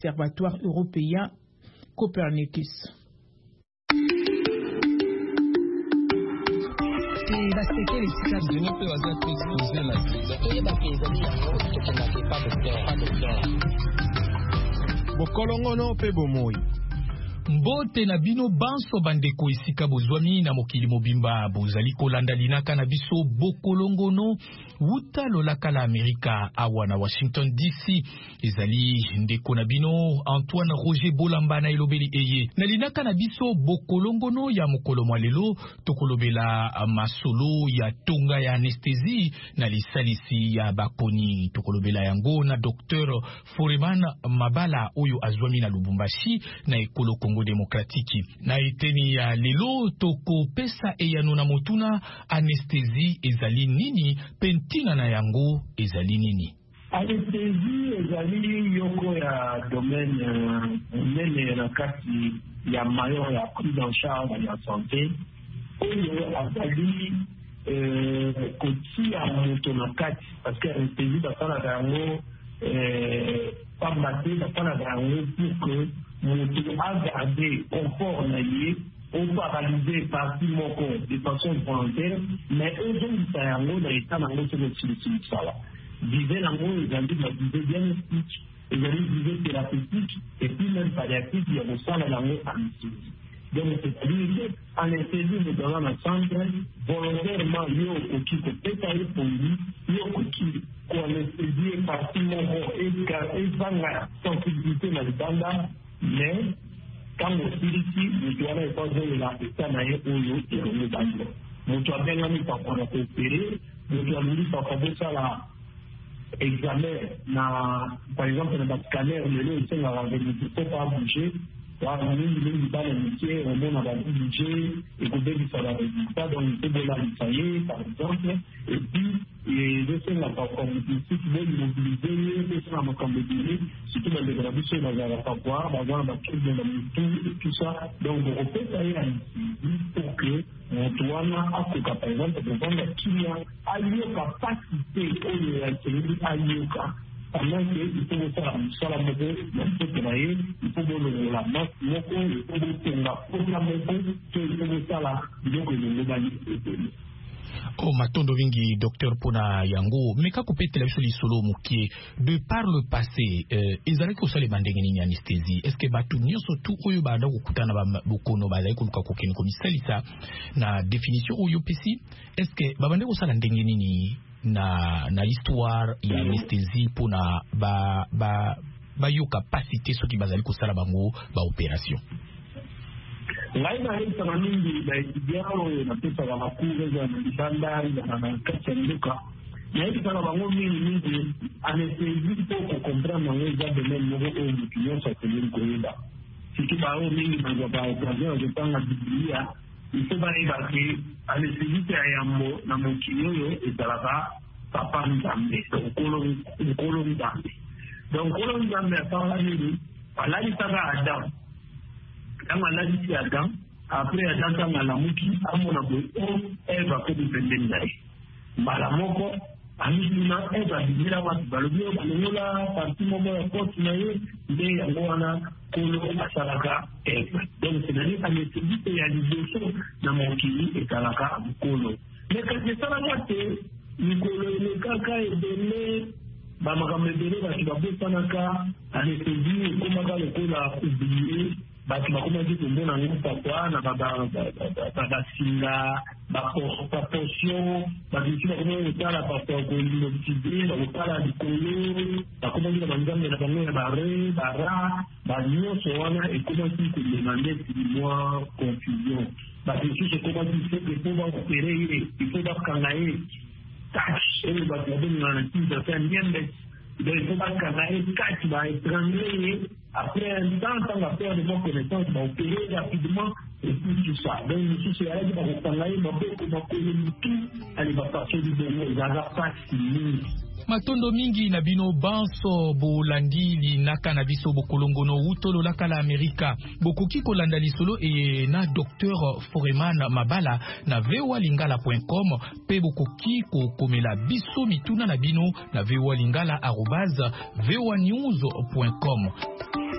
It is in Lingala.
Observatoire européen Copernicus. Bokolongono pe bomoi. Mbote na bino banso bandeko esika bozwami na mokili mobimba bozali kolanda linaka na biso bokolongono wuta lolaka la Amerika awa na Washington DC. Ezali ndeko na bino Antoine Roger Bolamba na elobeli eye na linaka na biso bokolongono ya mokolo mwalelo tokolobela masolo ya tonga ya anesthésie na lisalisi ya bakoni tokolobela yango na Dr. Foreman Mabala oyo azwami na Lubumbashi na ekolo Congo Démocratique. Na eteni ya lelo toko pesa eyano na motuna anesthésie ezali nini pentina na yango ezali nini. Anesthésie ezali yoko ya domaine nene na kati ya mayo ya prise en charge ya santé oyo azali kotia moto na kati parce que anesthésie basala yango pambate basala yango pour que moto a gardé confort na ye ou paralysé partie moko de façon volontaire mais ozongisa yango na état nango soki osili sala viser nango ezali na viser diagnostique ezali viser thérapeutique et puis même palliative ya kosala yango anesthésie. Donc c'est-à-dire que anesthésie ezala na centre volontairement yo okoki kopesa ye pongi yo okoki koanesthésie partie moko ezanga sensibilité na libanda mais quand on dit ici, nous devons pas jouer la personne à l'eau et on est dans l'eau. Nous devons bien mis par rapport à coopérer, nous devons mis par rapport à la examen, par exemple, dans le scanner, le lot, il ne faut pas bouger. On a le métier, on a le budget, et qu'on peut faire le résultat, donc il faut l'envoyer, par exemple, et puis, les essais n'a pas compétitif, ils vont mobiliser, les essais n'a pas compétitif, surtout dans les graduations, dans la laboratoire, dans la et tout ça. Donc, on peut faire un pour que Antoine Africa, par exemple, de vendre qui a lieu capacité, à lieu pendant qu'il faut faire la moto, il faut travailler, il faut donner la moto, il faut donner la moto, il faut faire la globalité. Oh matondo vingi docteur pona yango meka kopetela biso lisolo mukie de par le passé ezalaki kosala bandenge nini anesthésie est-ce que batu nyonso tu oyo banda kokutana bokono bazali koluka kokeni komisalisa na définition oyo pesi est-ce que babande kosala ndenge nini na histoire ya anesthésie pona ba yo capacité soki bazali kosala bango ba opération. Ngai na hii sana mingi na idiao na pesa la makuru za mbanda na kati nduka na hii sana bango mingi anesthésie pour comprendre les gens de même niveau au client ça c'est kuenda siki bao mingi na kwa occasion de tanga biblia il faut bali baki anesthésie ya yambo na mokilio yo etalaka papa ndambe ukolo ndambe donc ukolo ndambe atala nini alali taka adam kama lazima Adam après Adam kama la muki amona bo eva ko dipende ndai mala moko amina eva dibira watu balobio balola parti momo ya porte na ye nde yango wana kolo asalaka eva donc c'est-à-dire anesthésie ya liboso na mokili etalaka kolo mais quand c'est ça la tête nikolo le kaka ebele ba makambo ebele ba kibabosanaka anesthésie komaka lokola oublier batu bakoma dit mbona ngupa kwa na basinga proportion babitu bakoma utala papa ko l'oxygène bakala dikolo bakoma dit banzambe na bango na bara banyo so wana et comment il peut demander moi confusion babitu c'est comment il fait que pour opérer il faut bakanaye tâche et batu na na tinta faire bien il faut bakanaye tâche ba étranger. Après un temps, quand la perte de mon connaissance va opérer rapidement, et puis tout ça. Donc, nous sommes allés dans le travail, mais tout, allez, va passer du dernier, il n'y a pas fini. Matondo mingi na bino banso bolandi linaka na biso bokolongono utolo laka la Amerika bokoki kolanda lisolo e na Dr Foreman Mabala na voalingala.com pe bokoki kokomela biso mituna na bino na voalingala@voanews.com.